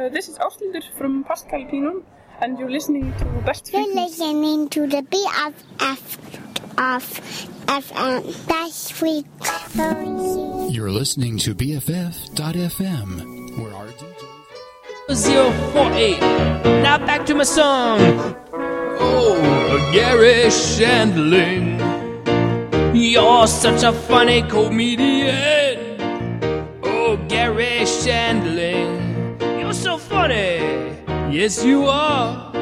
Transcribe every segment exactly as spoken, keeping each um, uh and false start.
Uh, this is Ásthildur from Pascal Pinon, and you're listening to Best You're Frequency. listening to the B F F of F M. Best Frequency. You're listening to B F F dot F M, where our D Js... zero four eight. Now back to my song. Oh, Gary Shandling, you're such a funny comedian. Oh, Gary Shandling, you're so funny. Yes, you are.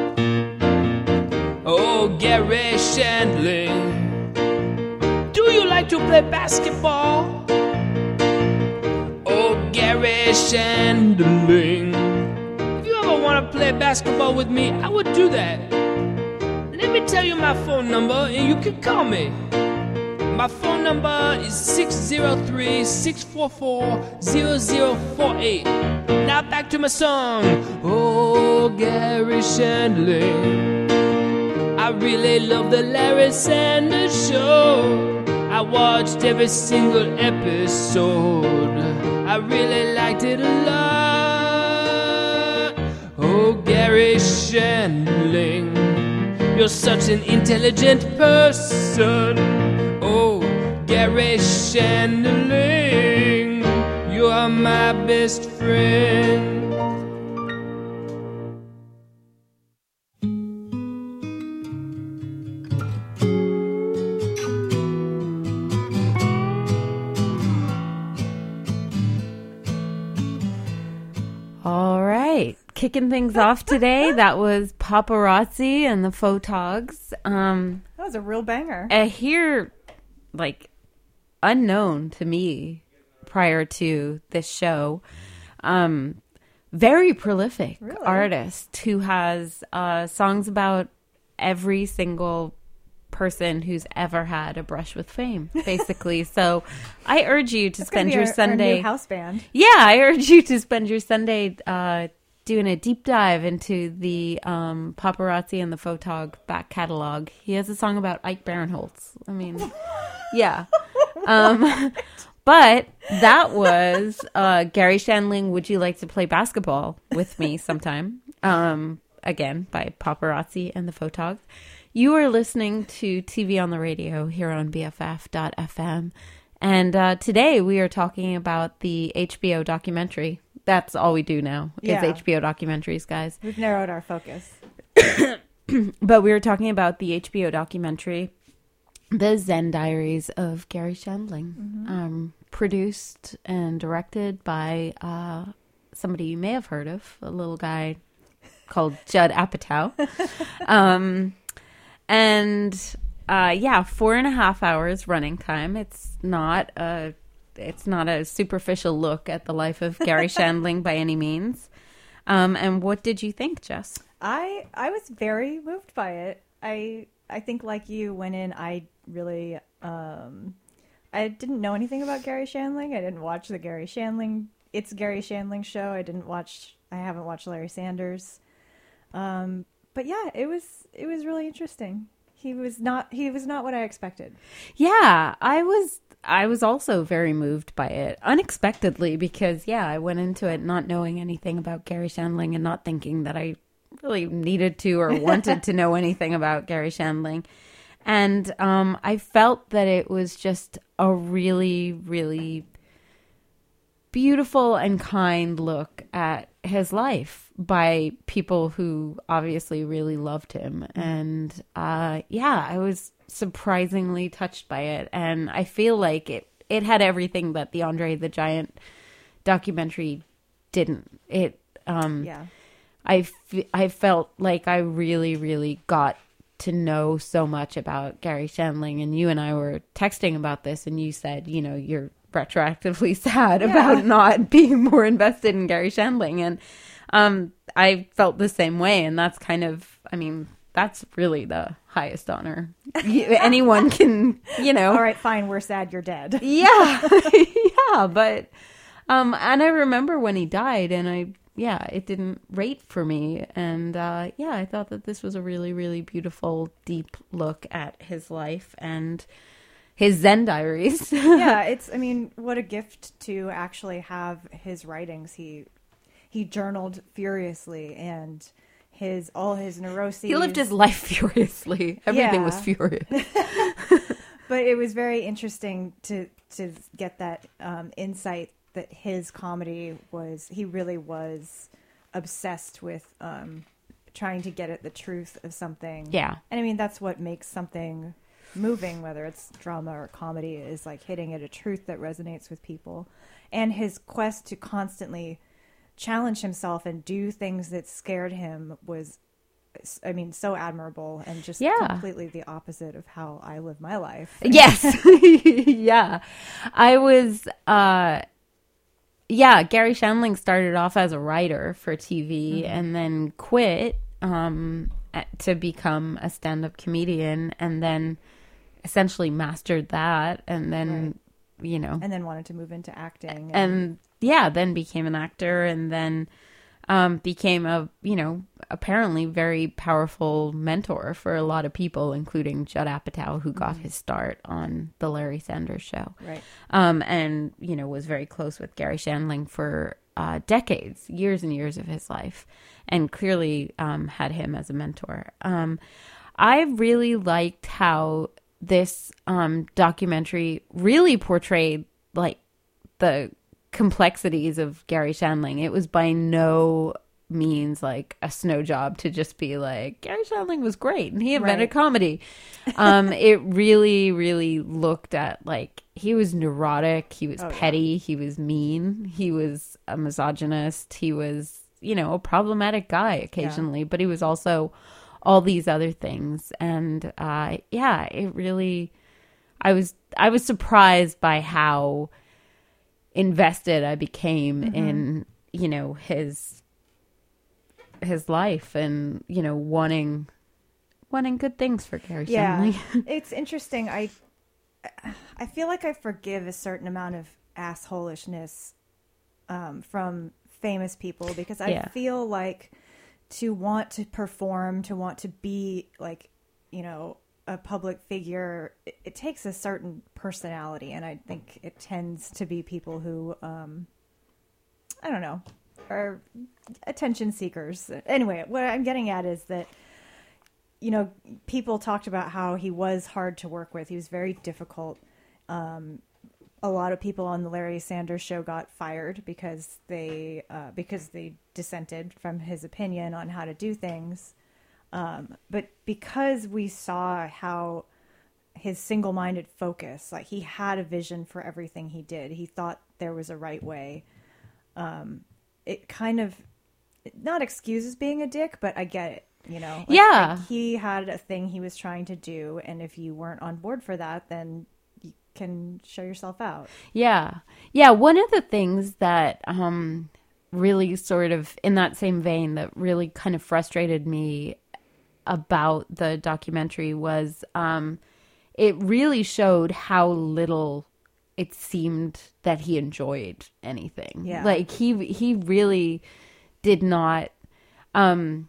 Oh, Gary Shandling, do you like to play basketball? Oh, Gary Shandling, if you ever want to play basketball with me, I would do that. Let me tell you my phone number and you can call me. My phone number is six zero three, six four four, zero zero four eight. Now back to my song. Oh, Gary Shandling, I really love the Larry Sanders Show. I watched every single episode. I really liked it a lot. Oh, Gary Shandling, you're such an intelligent person. Oh, Gary Shandling, you are my best friend. All right. Kicking things off today, that was Paparazzi and the Photogs. Um, that was a real banger. I hear, like, unknown to me prior to this show, um, very prolific really? artist who has uh, songs about every single person who's ever had a brush with fame, basically. So I urge you to That's spend your our, Sunday... our new house band. Yeah, I urge you to spend your Sunday uh, doing a deep dive into the um, Paparazzi and the Photog back catalog. He has a song about Ike Barinholtz. I mean, yeah. Um, but that was uh, Gary Shandling, Would You Like to Play Basketball With Me Sometime? Um, again, by Paparazzi and the Photogs. You are listening to T V on the Radio here on B F F dot F M. And uh, today we are talking about the H B O documentary. That's all we do now is yeah. H B O documentaries, guys. We've narrowed our focus. But we were talking about the H B O documentary, The Zen Diaries of Gary Shandling, mm-hmm. um, produced and directed by uh, somebody you may have heard of, a little guy called Judd Apatow. um, and uh, yeah, four and a half hours running time. It's not a it's not a superficial look at the life of Gary Shandling by any means. Um, and what did you think, Jess? I I was very moved by it. I I think like you went in, I really um, I didn't know anything about Gary Shandling. I didn't watch the Gary Shandling It's Gary Shandling show. I didn't watch I haven't watched Larry Sanders. Um, but yeah, it was it was really interesting. He was not he was not what I expected. Yeah, I was I was also very moved by it unexpectedly because yeah, I went into it not knowing anything about Gary Shandling and not thinking that I really needed to or wanted to know anything about Gary Shandling. And um, I felt that it was just a really, really beautiful and kind look at his life by people who obviously really loved him. And uh, yeah, I was surprisingly touched by it. And I feel like it, it had everything that the Andre the Giant documentary didn't. It, um, yeah. I, f- I felt like I really, really got to know so much about Gary Shandling. And you and I were texting about this, and you said, you know, you're retroactively sad yeah. about not being more invested in Gary Shandling. And um, I felt the same way. And that's kind of, I mean, that's really the highest honor anyone can, you know. All right, fine, we're sad you're dead. Yeah. Yeah. But, um, and I remember when he died, and I, yeah, it didn't rate for me. And uh, yeah, I thought that this was a really, really beautiful, deep look at his life and his Zen diaries. Yeah, it's, I mean, what a gift to actually have his writings. He he journaled furiously, and his all his neuroses. He lived his life furiously. Everything Yeah. was furious. But it was very interesting to to get that um, insight that his comedy was, he really was obsessed with um, trying to get at the truth of something. Yeah. And I mean, that's what makes something moving, whether it's drama or comedy, is like hitting at a truth that resonates with people. And his quest to constantly challenge himself and do things that scared him was, I mean, so admirable, and just Yeah. completely the opposite of how I live my life. Yes. Yeah. I was, uh, yeah, Gary Shandling started off as a writer for T V Mm-hmm. and then quit um, at- to become a stand-up comedian, and then essentially mastered that, and then, you know, And then wanted to move into acting. and yeah, then became an actor, and then um, became a, you know, apparently very powerful mentor for a lot of people, including Judd Apatow, who got his start on the Larry Sanders Show. Right. Um, and, you know, was very close with Gary Shandling for uh, decades, years and years of his life, and clearly um, had him as a mentor. Um, I really liked how this um, documentary really portrayed, like, the complexities of Gary Shandling. It was by no means like a snow job to just be like, Gary Shandling was great and he invented Right. comedy. Um, it really, really looked at, like, he was neurotic, he was Oh, yeah. petty, he was mean, he was a misogynist, he was, you know, a problematic guy occasionally, but he was also all these other things. And uh, yeah, it really, I was, I was surprised by how invested I became Mm-hmm. in, you know, his his life, and, you know, wanting wanting good things for Gary Yeah. Shandling. It's interesting. I I feel like I forgive a certain amount of assholishness um, from famous people, because I Yeah. feel like to want to perform, to want to be, like, you know, a public figure, it, it takes a certain personality, and I think it tends to be people who, um, I don't know, are attention seekers. Anyway, what I'm getting at is that, you know, people talked about how he was hard to work with. He was very difficult. Um, a lot of people on the Larry Sanders Show got fired because they uh, because they dissented from his opinion on how to do things. Um, but because we saw how his single-minded focus, like, he had a vision for everything he did, he thought there was a right way. Um, it kind of not excuses being a dick, but I get it, you know? Like, Yeah. like, he had a thing he was trying to do, and if you weren't on board for that, then you can show yourself out. Yeah. Yeah. One of the things that um, really sort of in that same vein that really kind of frustrated me about the documentary was um, it really showed how little it seemed that he enjoyed anything. Yeah. Like, he, he really did not, um,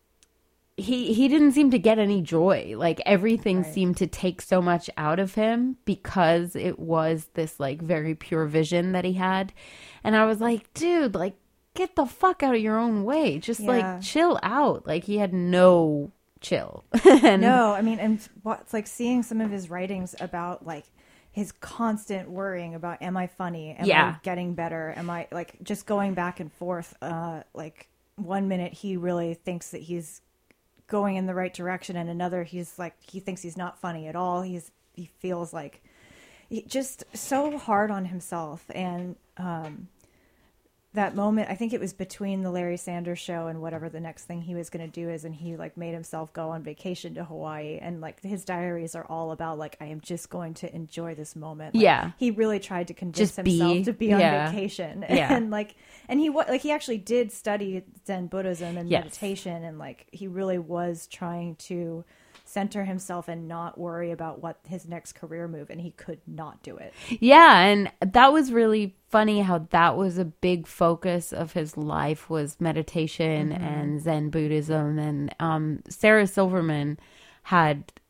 he, he didn't seem to get any joy. Like, everything Right. seemed to take so much out of him because it was this, like, very pure vision that he had. And I was like, dude, like, get the fuck out of your own way. Just Yeah. like chill out. Like, he had no chill. And No, I mean, and what- it's like seeing some of his writings about, like, his constant worrying about, am I funny? Am Yeah. I getting better? Am I, like, just going back and forth? Uh, like, one minute he really thinks that he's going in the right direction, and another he's like, he thinks he's not funny at all. He's he feels like he, just so hard on himself. And um, that moment, I think it was between the Larry Sanders Show and whatever the next thing he was going to do is, and he, like, made himself go on vacation to Hawaii, and, like, his diaries are all about, like, I am just going to enjoy this moment. Like, Yeah. he really tried to convince Just be. himself to be on Yeah. vacation. Yeah. And, like, and he wa- like he actually did study Zen Buddhism and Yes. meditation, and, like, he really was trying to center himself and not worry about what his next career move, and he could not do it. Yeah, and that was really funny how that was a big focus of his life, was meditation Mm-hmm. and Zen Buddhism. And um, Sarah Silverman had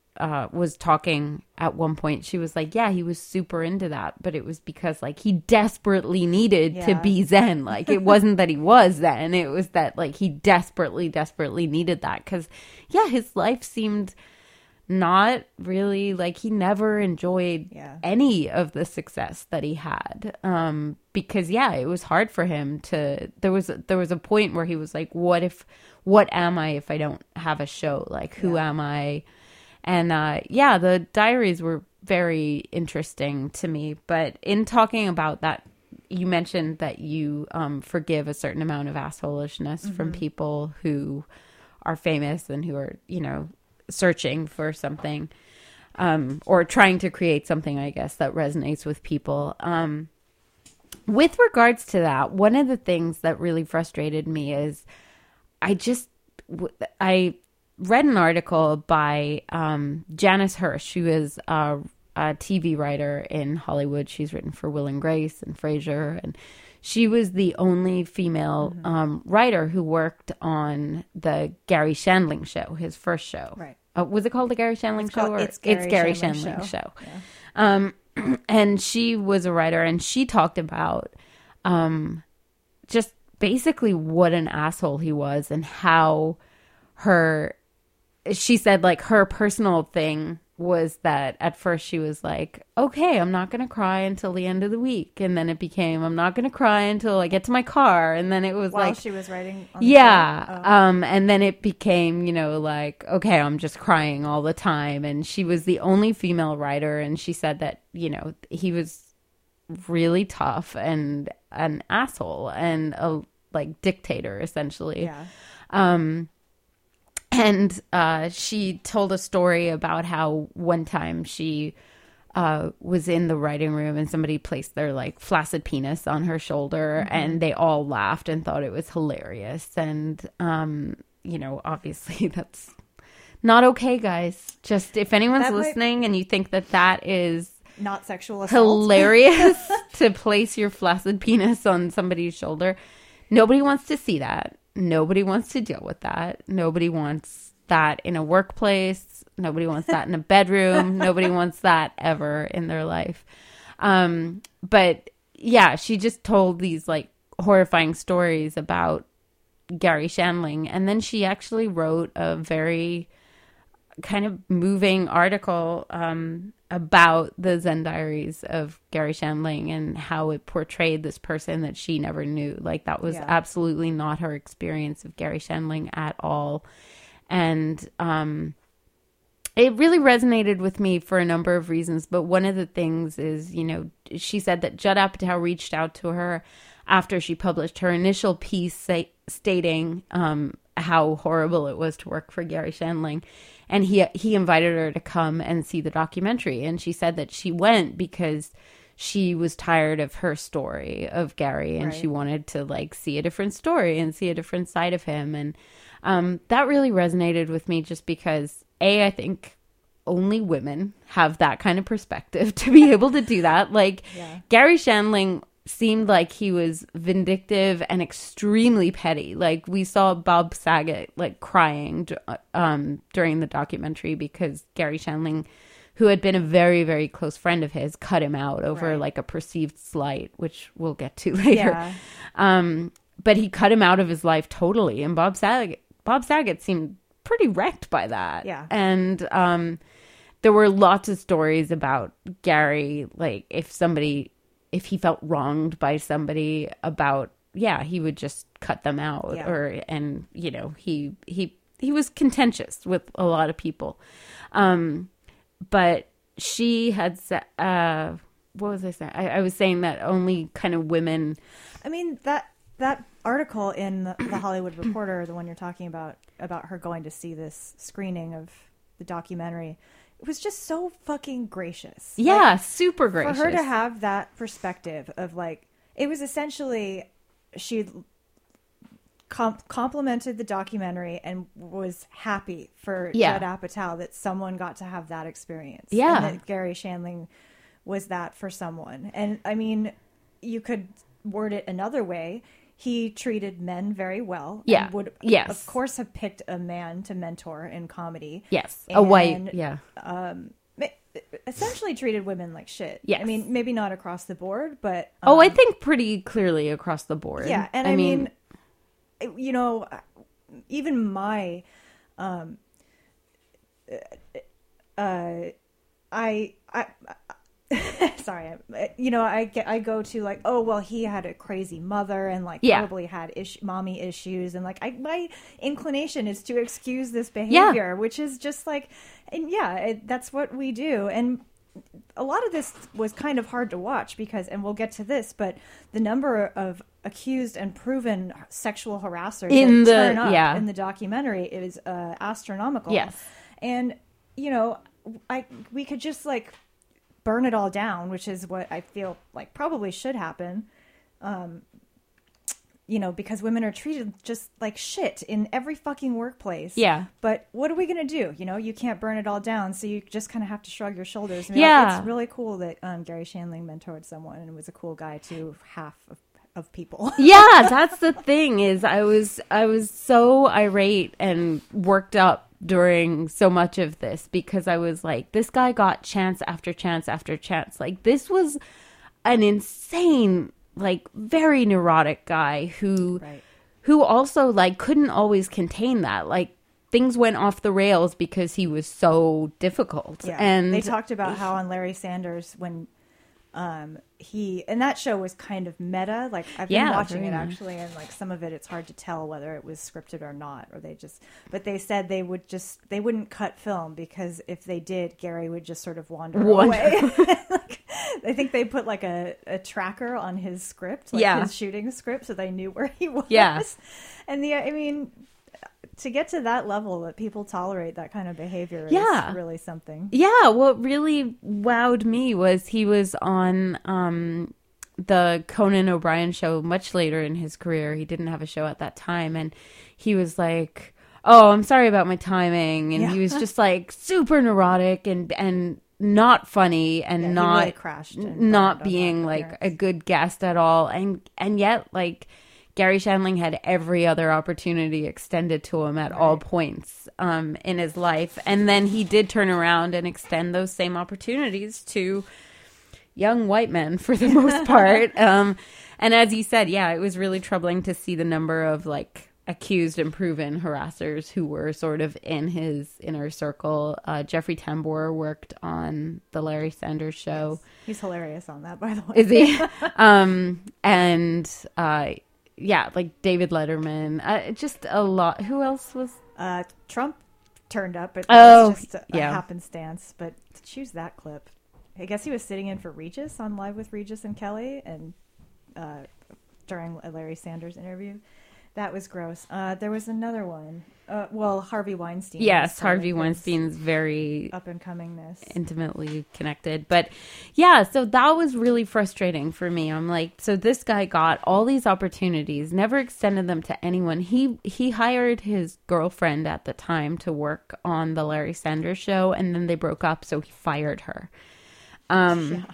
uh, was talking at one point, she was like, yeah, he was super into that, but it was because like he desperately needed Yeah. to be Zen. Like it wasn't that he was Zen. It was that like he desperately, desperately needed that. Cause yeah, his life seemed not really like he never enjoyed Yeah. any of the success that he had. Um, because yeah, it was hard for him to, there was, there was a point where he was like, what if, what am I if I don't have a show? Like, who Yeah. am I? And, uh, yeah, the diaries were very interesting to me, but in talking about that, you mentioned that you, um, forgive a certain amount of assholishness Mm-hmm. from people who are famous and who are, you know, searching for something, um, or trying to create something, I guess, that resonates with people. Um, with regards to that, one of the things that really frustrated me is I just, I read an article by um, Janice Hirsch, who is a, a T V writer in Hollywood. She's written for Will and Grace and Frasier, and she was the only female Mm-hmm. um, writer who worked on the Gary Shandling show, his first show. Right. Uh, was it called the Gary Shandling It's show? called or It's Gary Shandling Shandling Show. show. Yeah. Um, and she was a writer, and she talked about um, just basically what an asshole he was, and how her, she said like her personal thing was that at first she was like, okay, I'm not going to cry until the end of the week. And then it became, I'm not going to cry until I get to my car. And then it was While like, she was writing on the yeah. show? Oh. Um, and then it became, you know, like, okay, I'm just crying all the time. And she was the only female writer. And she said that, you know, he was really tough and an asshole and a like dictator, essentially. Yeah. Um, and uh, she told a story about how one time she uh, was in the writing room and somebody placed their like flaccid penis on her shoulder, Mm-hmm. and they all laughed and thought it was hilarious. And, um, you know, obviously that's not okay, guys. Just if anyone's That might- listening and you think that that is Not sexual assault. hilarious to place your flaccid penis on somebody's shoulder, nobody wants to see that. Nobody wants to deal with that. Nobody wants that in a workplace. Nobody wants that in a bedroom. Nobody wants that ever in their life. Um, but yeah, she just told these like horrifying stories about Gary Shandling. And then she actually wrote a very kind of moving article um, about the Zen diaries of Gary Shandling and how it portrayed this person that she never knew. Like that was Yeah. absolutely not her experience of Gary Shandling at all. And um, it really resonated with me for a number of reasons. But one of the things is, you know, she said that Judd Apatow reached out to her after she published her initial piece say, stating um, how horrible it was to work for Gary Shandling. And he he invited her to come and see the documentary. And she said that she went because she was tired of her story of Gary, and Right. she wanted to like see a different story and see a different side of him. And um, that really resonated with me just because, A, I think only women have that kind of perspective to be able to do that. Like Yeah. Gary Shandling seemed like he was vindictive and extremely petty. Like we saw Bob Saget like crying um, during the documentary because Gary Shandling, who had been a very, very close friend of his, cut him out over Right. like a perceived slight, which we'll get to later. Yeah. Um, but he cut him out of his life totally. And Bob Saget, Bob Saget seemed pretty wrecked by that. Yeah. And um, there were lots of stories about Gary, like if somebody, if he felt wronged by somebody about, yeah, he would just cut them out. Yeah. Or, and, you know, he, he, he was contentious with a lot of people. Um, but she had said, uh, what was I saying? I, I was saying that only kind of women. I mean, that that article in the, the Hollywood Reporter, the one you're talking about, about her going to see this screening of the documentary, it was just so fucking gracious. Yeah, Like, super gracious. for her to have that perspective of like, it was essentially she com- complimented the documentary and was happy for Yeah. Judd Apatow that someone got to have that experience. Yeah. And that Gary Shandling was that for someone. And I mean, you could word it another way. he treated men very well. Yeah. And would, Yes. of course, have picked a man to mentor in comedy. Yes. A white. And, Yeah. Um, essentially treated women like shit. Yes. I mean, maybe not across the board, but. Um, oh, I um, think pretty clearly across the board. Yeah. And I, I mean, mean, you know, even my, um, uh, I, I, sorry, you know, I get, I go to like, oh, well, he had a crazy mother and like yeah. probably had ish, mommy issues. And like, I, my inclination is to excuse this behavior, yeah. which is just like, and yeah, it, that's what we do. And a lot of this was kind of hard to watch because, and we'll get to this, but the number of accused and proven sexual harassers in that the, turn up yeah. in the documentary is uh, astronomical. Yes. And, you know, I, we could just like, burn it all down, which is what I feel like probably should happen. Um, you know, because women are treated just like shit in every fucking workplace. Yeah. But what are we going to do? You know, you can't burn it all down. So you just kind of have to shrug your shoulders. And be yeah. like, it's really cool that um, Gary Shandling mentored someone and was a cool guy to half of, of people. Yeah, that's the thing is I was, I was so irate and worked up during so much of this because I was like, this guy got chance after chance after chance. Like this was an insane, like very neurotic guy who, right. who also like couldn't always contain that. Like things went off the rails because he was so difficult. Yeah. And they talked about how on Larry Sanders when um he and that show was kind of meta, like I've been yeah, watching it much. actually, and like some of it it's hard to tell whether it was scripted or not, or they just but they said they would just they wouldn't cut film because if they did, Gary would just sort of wander, wander. away. Like, I think they put like a, a tracker on his script, like yeah. his shooting script, so they knew where he was. Yeah. And the I mean to get to that level that people tolerate that kind of behavior yeah. is really something. Yeah, what really wowed me was he was on um, the Conan O'Brien show much later in his career. He didn't have a show at that time, and he was like, oh, I'm sorry about my timing. And yeah. he was just like super neurotic and and not funny and yeah, not really crashed and not being like a good guest at all. And and yet like Gary Shandling had every other opportunity extended to him at right. all points um, in his life. And then he did turn around and extend those same opportunities to young white men for the most part. um, and as you said, yeah, it was really troubling to see the number of like accused and proven harassers who were sort of in his inner circle. Uh, Jeffrey Tambor worked on the Larry Sanders show. Yes. He's hilarious on that, by the way. Is he? um, and uh, yeah, like David Letterman. Uh, just a lot. Who else was? Uh, Trump turned up. But oh, was just a, yeah. a happenstance. But to choose that clip. I guess he was sitting in for Regis on Live with Regis and Kelly, and uh, during a Larry Sanders interview. That was gross. Uh, there was another one. Uh, well, Harvey Weinstein. Yes, Harvey Weinstein's very up and comingness, intimately connected. But yeah, so that was really frustrating for me. I'm like, so this guy got all these opportunities, never extended them to anyone. He he hired his girlfriend at the time to work on the Larry Sanders show, and then they broke up, so he fired her. Um, yeah.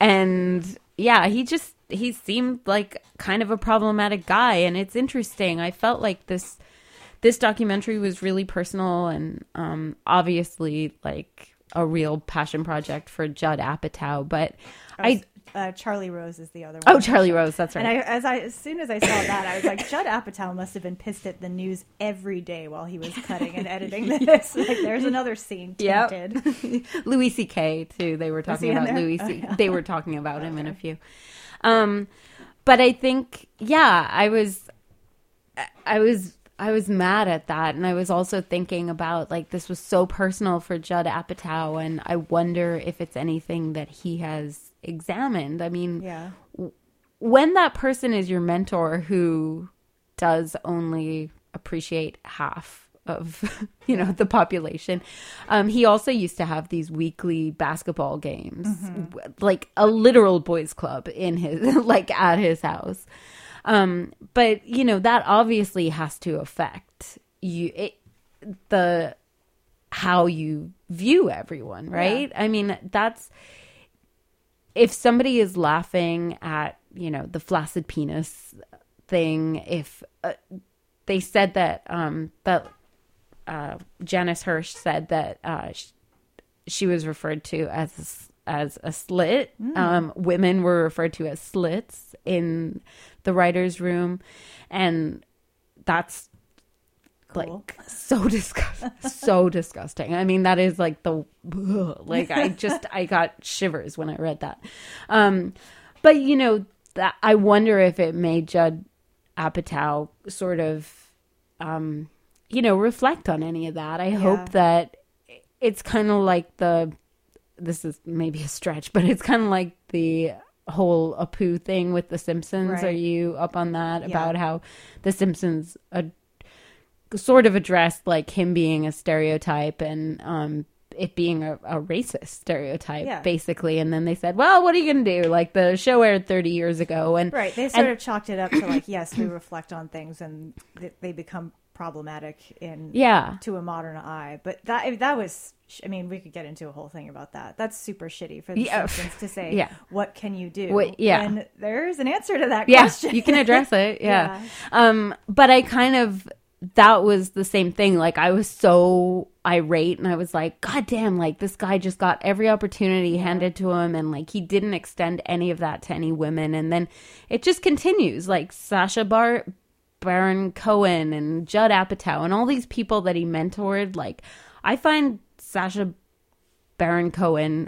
And yeah, he just. He seemed like kind of a problematic guy, and it's interesting. I felt like this this documentary was really personal and um, obviously like a real passion project for Judd Apatow. But I, was, I uh, Charlie Rose is the other one. Oh, Charlie Rose, that's right. And I, as I as soon as I saw that, I was like, Judd Apatow must have been pissed at the news every day while he was cutting and editing this. Like, there's another scene tainted. Yep. Louis C K too. They were talking about Louis C. Oh, yeah. They were talking about okay. him in a few. Um, but I think, yeah, I was, I was, I was mad at that. And I was also thinking about like, this was so personal for Judd Apatow. And I wonder if it's anything that he has examined. I mean, yeah. w- when that person is your mentor who does only appreciate half of, you know, the population. Um, he also used to have these weekly basketball games, mm-hmm. like a literal boys club in his, like at his house. Um, but, you know, that obviously has to affect you, it, the, how you view everyone, right? Yeah. I mean, that's, if somebody is laughing at, you know, the flaccid penis thing if uh, they said that um, that uh, Janice Hirsch said that uh, she, she was referred to as as a slit. Mm. Um, women were referred to as slits in the writer's room, and that's cool. Like so disgusting. So disgusting. I mean, that is like the like I just I got shivers when I read that. Um, but you know, that I wonder if it made Judd Apatow sort of, um, you know, reflect on any of that. I yeah. hope that it's kind of like the. This is maybe a stretch, but it's kind of like the whole Apu thing with The Simpsons. Right. Are you up on that? Yeah. About how The Simpsons uh, sort of addressed like him being a stereotype and um, it being a, a racist stereotype, yeah. basically. And then they said, well, what are you going to do? Like the show aired thirty years ago. And right. They sort and, of chalked it up to like, yes, we reflect on things and th- they become problematic in yeah. to a modern eye. But that that was... I mean, we could get into a whole thing about that. That's super shitty for the yeah. Simpsons to say, yeah. what can you do? What, yeah. And there's an answer to that yeah, question. You can address it. Yeah. yeah. Um, but I kind of, that was the same thing. Like, I was so irate and I was like, God damn, like, this guy just got every opportunity yeah. handed to him. And, like, he didn't extend any of that to any women. And then it just continues. Like, Sacha Bar- Baron Cohen and Judd Apatow and all these people that he mentored. Like, I find Sacha Baron Cohen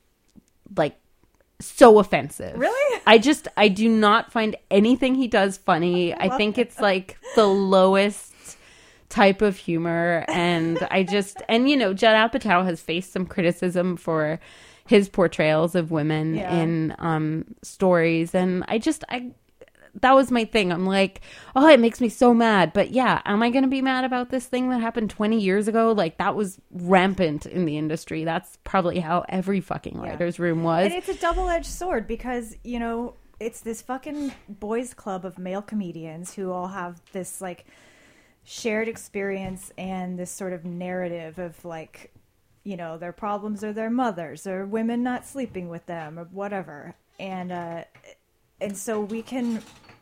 like so offensive. Really? I just I do not find anything he does funny. I, I think it. it's like the lowest type of humor, and I just and you know Judd Apatow has faced some criticism for his portrayals of women yeah. in um stories, and I just I that was my thing. I'm like, oh, it makes me so mad. But yeah, am I going to be mad about this thing that happened twenty years ago? Like, that was rampant in the industry. That's probably how every fucking writer's yeah. room was. And it's a double-edged sword because, you know, it's this fucking boys club of male comedians who all have this, like, shared experience and this sort of narrative of, like, you know, their problems are their mothers or women not sleeping with them or whatever. And, uh, and so we can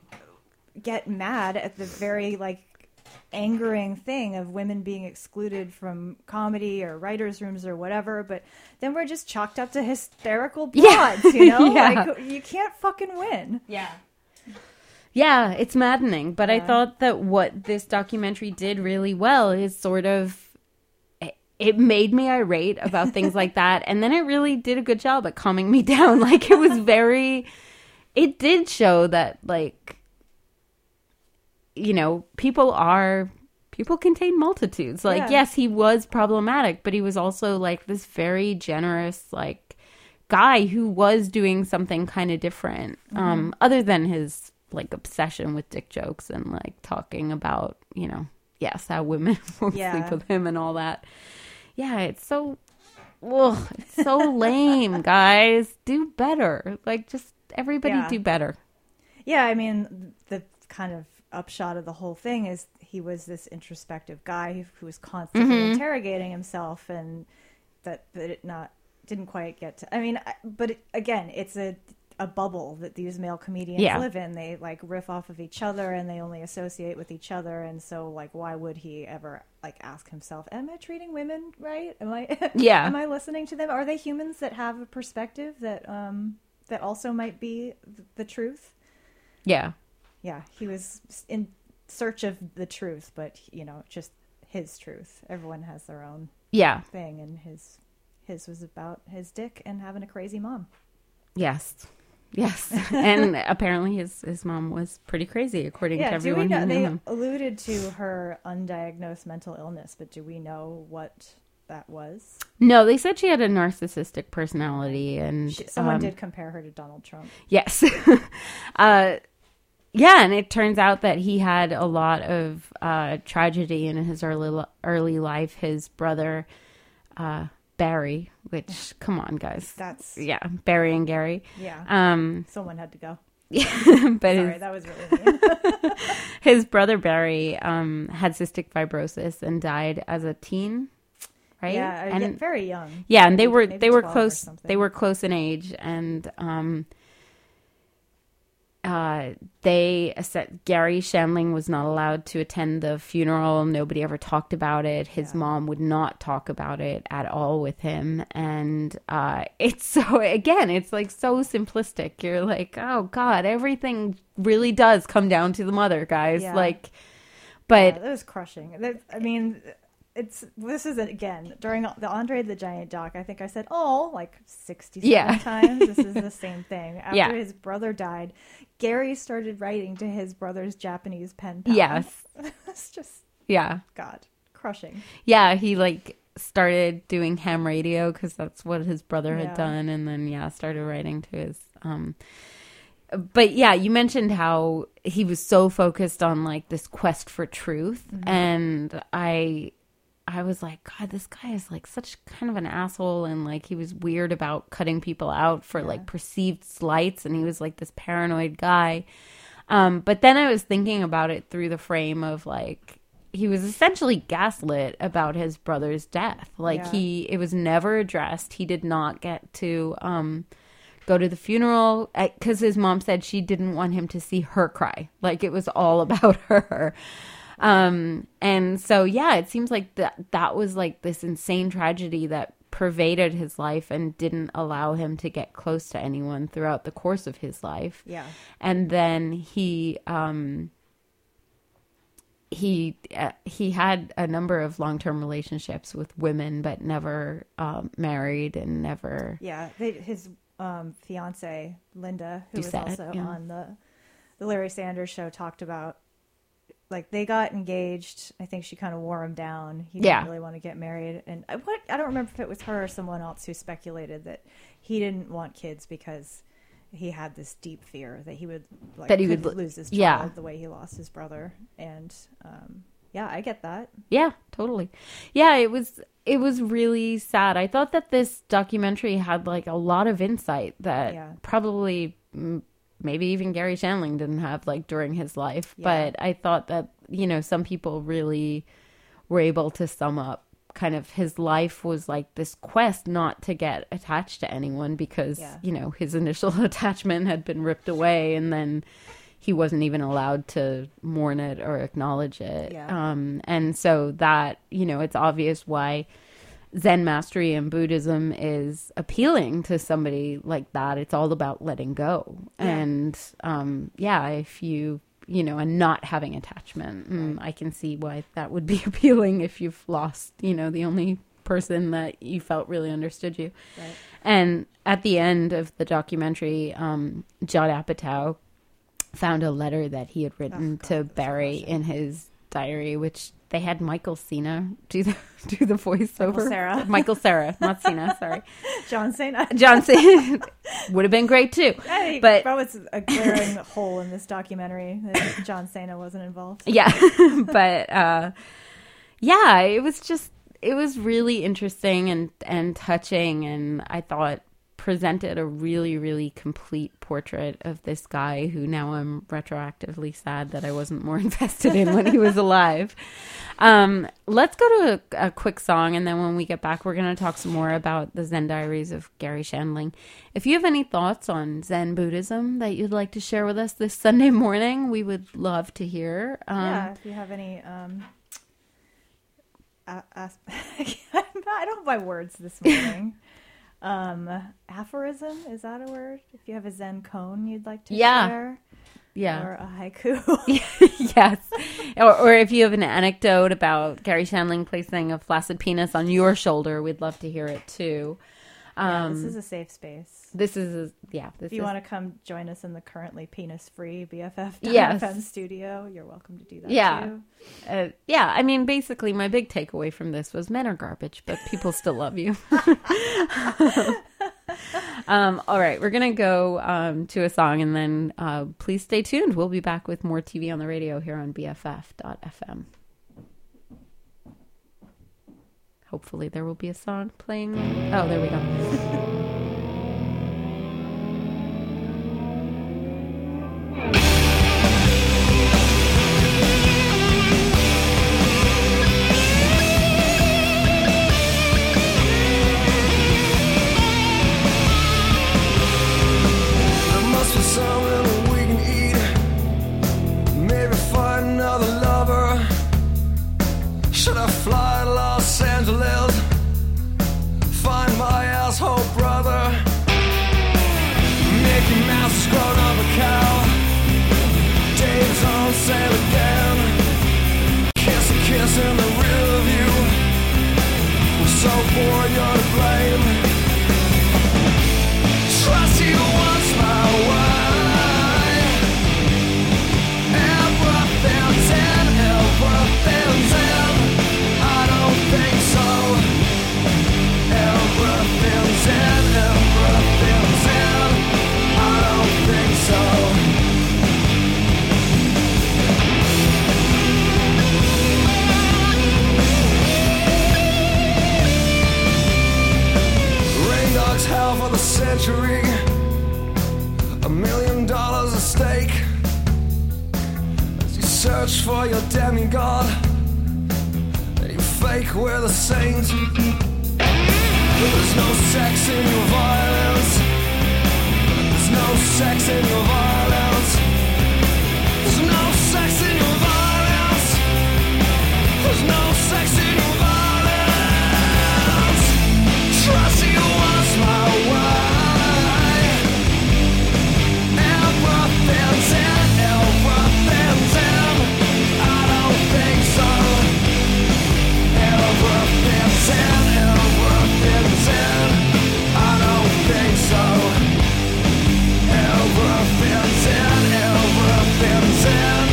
get mad at the very like angering thing of women being excluded from comedy or writers' rooms or whatever, but then we're just chalked up to hysterical broads, yeah. you know? yeah. Like, you can't fucking win. Yeah. Yeah, it's maddening. But yeah. I thought that what this documentary did really well is sort of, it made me irate about things like that. And then it really did a good job at calming me down. Like, it was very, it did show that, like, you know, people are, people contain multitudes. Like, yeah. yes, he was problematic, but he was also like this very generous, like, guy who was doing something kind of different. Mm-hmm. Um, other than his, like, obsession with dick jokes and, like, talking about, you know, yes, how women won't yeah. sleep with him and all that. Yeah, it's so, ugh, it's so lame, guys. Do better. Like, just everybody yeah. do better. Yeah, I mean, the kind of upshot of the whole thing is he was this introspective guy who was constantly mm-hmm. interrogating himself, and that that it not didn't quite get to. I mean, but it, again, it's a a bubble that these male comedians yeah. live in. They like riff off of each other, and they only associate with each other. And so, like, why would he ever like ask himself, "Am I treating women right? Am I? Yeah. Am I listening to them? Are they humans that have a perspective that um that also might be the truth?" Yeah. Yeah, he was in search of the truth, but, you know, just his truth. Everyone has their own yeah thing, and his his was about his dick and having a crazy mom. Yes. Yes. And apparently his, his mom was pretty crazy, according yeah, to everyone do we know, who knew they him. alluded to her undiagnosed mental illness, but do we know what that was? No, they said she had a narcissistic personality, and she, someone um, did compare her to Donald Trump. Yes. uh Yeah, and it turns out that he had a lot of uh, tragedy in his early early life. His brother, uh, Barry, which, come on, guys. That's... Yeah, Barry and Gary. Yeah. Um, Someone had to go. Yeah, but Sorry, his, that was really mean. his brother, Barry, um, had cystic fibrosis and died as a teen, right? Yeah, and, very young. Yeah, and they were they were close. They were close in age, and... Um, uh, they said Gary Shandling was not allowed to attend the funeral. Nobody ever talked about it. His Yeah. mom would not talk about it at all with him. And uh, it's so, again, it's like so simplistic. You're like, oh God, everything really does come down to the mother, guys. Yeah. Like, but Yeah, that was crushing. That, I mean, it's this is again during the Andre the Giant doc. I think I said "oh" like sixty-seven Yeah. times. This is the same thing. After Yeah. his brother died, Gary started writing to his brother's Japanese pen pal. Yes. It's just yeah. God crushing. Yeah, he like started doing ham radio because that's what his brother had Yeah. done, and then yeah, started writing to his. Um, but yeah, you mentioned how he was so focused on like this quest for truth, Mm-hmm. and I, I was like, God, this guy is like such kind of an asshole, and like he was weird about cutting people out for like perceived slights, and he was like this paranoid guy. Um, but then I was thinking about it through the frame of like. He was essentially gaslit about his brother's death. Like Yeah. he, it was never addressed. He did not get to um, go to the funeral because his mom said she didn't want him to see her cry. Like it was all about her. Um, and so, yeah, it seems like that that was like this insane tragedy that pervaded his life and didn't allow him to get close to anyone throughout the course of his life. Yeah. And then he, um, he uh, he had a number of long-term relationships with women, but never um, married and never. Yeah, they, his um, fiance Linda, who Doucette, was also yeah. on the the Larry Sanders Show, talked about like they got engaged. I think she kind of wore him down. He didn't Yeah. really want to get married, and I, what I don't remember if it was her or someone else who speculated that he didn't want kids because he had this deep fear that he would like That he could would lo- lose his child yeah. the way he lost his brother. And um, yeah, I get that. Yeah, totally. Yeah, it was it was really sad. I thought that this documentary had like a lot of insight that Yeah. probably mm, maybe even Gary Shandling didn't have like during his life. Yeah. But I thought that, you know, some people really were able to sum up kind of his life was like this quest not to get attached to anyone because, Yeah. you know, his initial attachment had been ripped away and then he wasn't even allowed to mourn it or acknowledge it. Yeah. Um, and so that, you know, it's obvious why Zen mastery and Buddhism is appealing to somebody like that. It's all about letting go. Yeah. And, um, yeah, if you, you know, and not having attachment, mm, I can see why that would be appealing if you've lost, you know, the only person that you felt really understood you. Right. And at the end of the documentary, um, Judd Apatow found a letter that he had written Oh, God, to that's Barry crushing. in his diary, which they had Michael Cena do the do the voiceover. Cera. Michael Cera, not Cena. Sorry, John Cena. John Cena would have been great too. Hey, But- that was a glaring hole in this documentary that John Cena wasn't involved. Yeah, but uh, yeah, it was just it was really interesting and and touching, and I thought presented a really really complete portrait of this guy who now I'm retroactively sad that I wasn't more invested in when he was alive. Um, let's go to a, a quick song, and then when we get back, we're going to talk some more about the Zen Diaries of Gary Shandling. If you have any thoughts on Zen Buddhism that you'd like to share with us this Sunday morning, we would love to hear. Um, Yeah, if you have any, um, a- as- I don't have my words this morning. um, aphorism, is that a word? If you have a Zen koan you'd like to Yeah. share, Yeah. or a haiku. Yes. Or, or if you have an anecdote about Gary Shandling placing a flaccid penis on your shoulder, we'd love to hear it too. Yeah, Um, this is a safe space. this is, a, yeah. This If you is, want to come join us in the currently penis-free B F F Yes. F M studio, you're welcome to do that Yeah. too. uh, yeah. I mean, basically, my big takeaway from this was men are garbage, but people still love you. um, all right, we're gonna go um, to a song, and then uh, please stay tuned. We'll be back with more T V on the radio here on B F F dot F M. Hopefully there will be a song playing. Oh, there we go. There must be something we can Should I fly to Los Angeles? Find my asshole brother. Mickey Mouse has grown up a cow. Dave's on sale again. Kiss a kiss in the rear view. I'm so poor, you're to blame. Trust you once my way. Everything's in, everything's in. I don't think so. Everything's in, everything's in. I don't think so. Rain Dog's hell for the century. A million dollars at stake. As you search for your demigod, and you fake we're the saints. There's no sex in your violence. There's no sex in your violence. There's no sex in your violence. There's no sex in your violence. Trust you once my way. Everything's in, everything's in. I don't think so. Everything's in, everything's in. I don't think so. Everything's in, everything's in.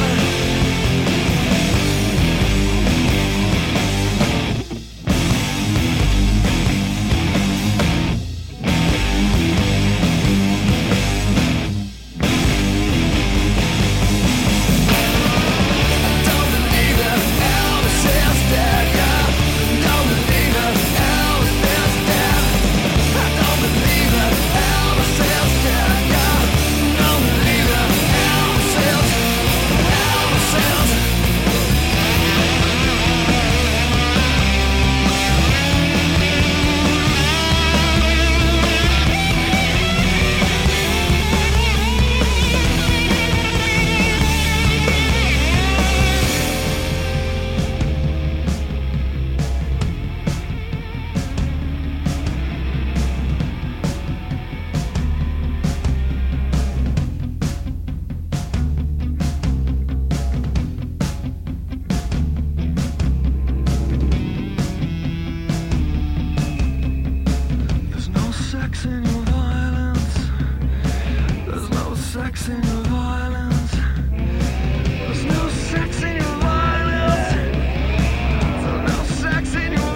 Don't believe that Elvis is dead, yeah. Don't believe that Elvis is dead. I don't believe that Elvis is dead, yeah. Don't believe that Elvis is, Elvis is. There's no sex in your violence. There's no sex in your violence. There's no sex in your violence. There's no sex in your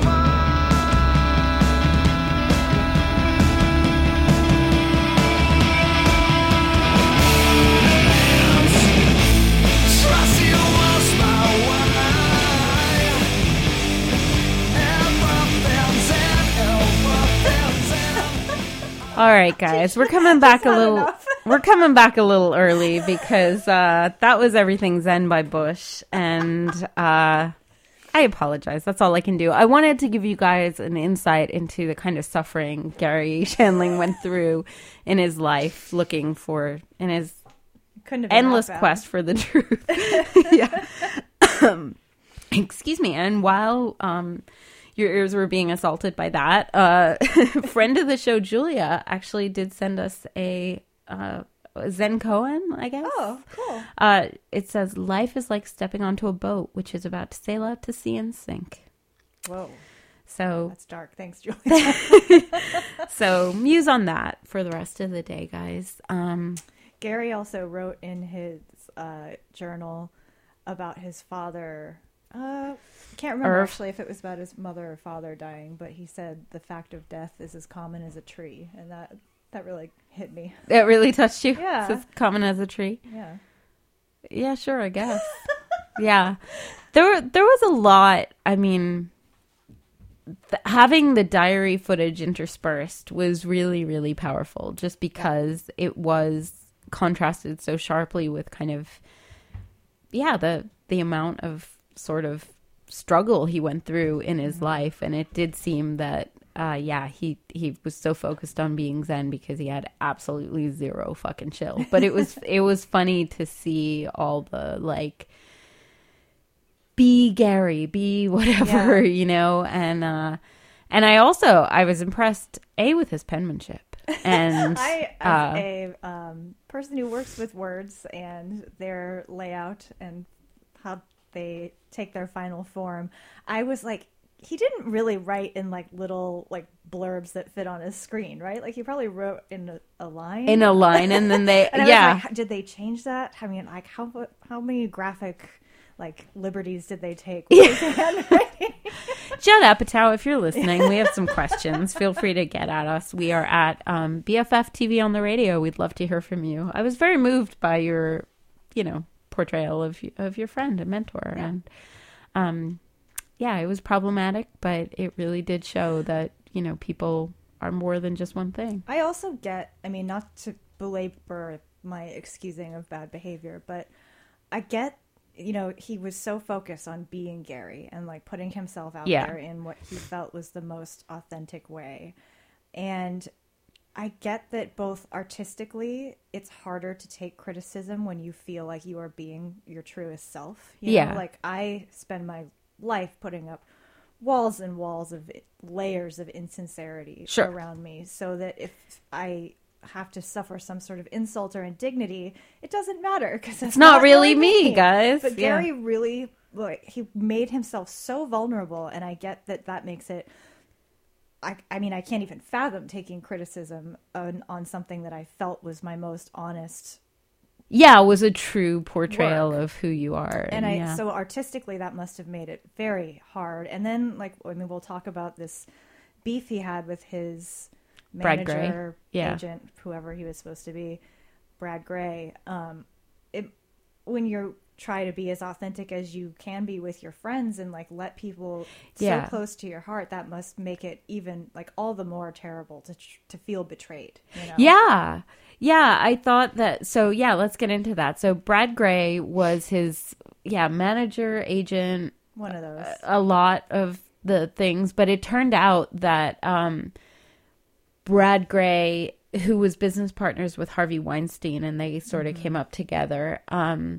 violence. Trust you once my way. Everything's in, everything's in. All right, guys, we're coming back a not little. enough. We're coming back a little early because uh, that was Everything Zen by Bush, and uh, I apologize. That's all I can do. I wanted to give you guys an insight into the kind of suffering Gary Shandling went through in his life, looking for in his Couldn't have been endless outbound. quest for the truth. Yeah. Um, excuse me. And while um, your ears were being assaulted by that, uh, friend of the show, Julia, actually did send us a uh, Zen koan, I guess. Oh, cool. Uh, it says, life is like stepping onto a boat, which is about to sail out to sea and sink. Whoa, So, that's dark. Thanks, Julia. so muse on that for the rest of the day, guys. Um, Gary also wrote in his uh, journal about his father. Uh, can't remember Irv. actually if it was about his mother or father dying, but he said the fact of death is as common as a tree, and that that really hit me. it really touched you. Yeah. It's as common as a tree. Yeah. Yeah, sure, I guess. Yeah. There were, there was a lot. I mean, th- having the diary footage interspersed was really, really powerful just because it was contrasted so sharply with kind of, yeah, the, the amount of sort of struggle he went through in his Mm-hmm. life. And it did seem that, uh, yeah, he, he was so focused on being Zen because he had absolutely zero fucking chill. But it was, it was funny to see all the, like, be Gary, be whatever, Yeah. you know, and uh, and I also I was impressed a with his penmanship, and I, as uh, a um, person who works with words and their layout and how they take their final form, I was like, he didn't really write in like little like blurbs that fit on his screen, right? Like he probably wrote in a, a line, in a line, and then they and I yeah. was like, did they change that? I mean, like how how many graphic like liberties did they take with his handwriting? Judd Apatow, if you're listening, we have some questions. Feel free to get at us. We are at um, B F F T V on the radio. We'd love to hear from you. I was very moved by your, you know, portrayal of of your friend and mentor, Yeah. and um, yeah, it was problematic, but it really did show that you know people are more than just one thing. I also get, I mean, not to belabor my excusing of bad behavior, but I get, you know, he was so focused on being Gary and like putting himself out Yeah. there in what he felt was the most authentic way. And I get that both artistically, it's harder to take criticism when you feel like you are being your truest self. You Yeah. know? Like I spend my life putting up walls and walls of layers of insincerity Sure. around me so that if I have to suffer some sort of insult or indignity, it doesn't matter because It's not really me, guys. But Yeah. Gary really, like, he made himself so vulnerable, and I get that that makes it. I, I mean, I can't even fathom taking criticism on, on something that I felt was my most honest. Yeah, it was a true portrayal Work. of who you are, And I, yeah. so artistically, that must have made it very hard. And then, like, I mean, we'll talk about this beef he had with his Brad Gray. manager, Yeah. agent, whoever he was supposed to be, Brad Gray. Um, it when you try to be as authentic as you can be with your friends and like let people Yeah. so close to your heart, that must make it even like all the more terrible to tr- to feel betrayed. You know? Yeah. Yeah, I thought that. So, yeah, let's get into that. So, Brad Gray was his, yeah, manager, agent, One of those. a lot of the things. But it turned out that um, Brad Gray, who was business partners with Harvey Weinstein, and they sort of Mm-hmm. came up together. Um,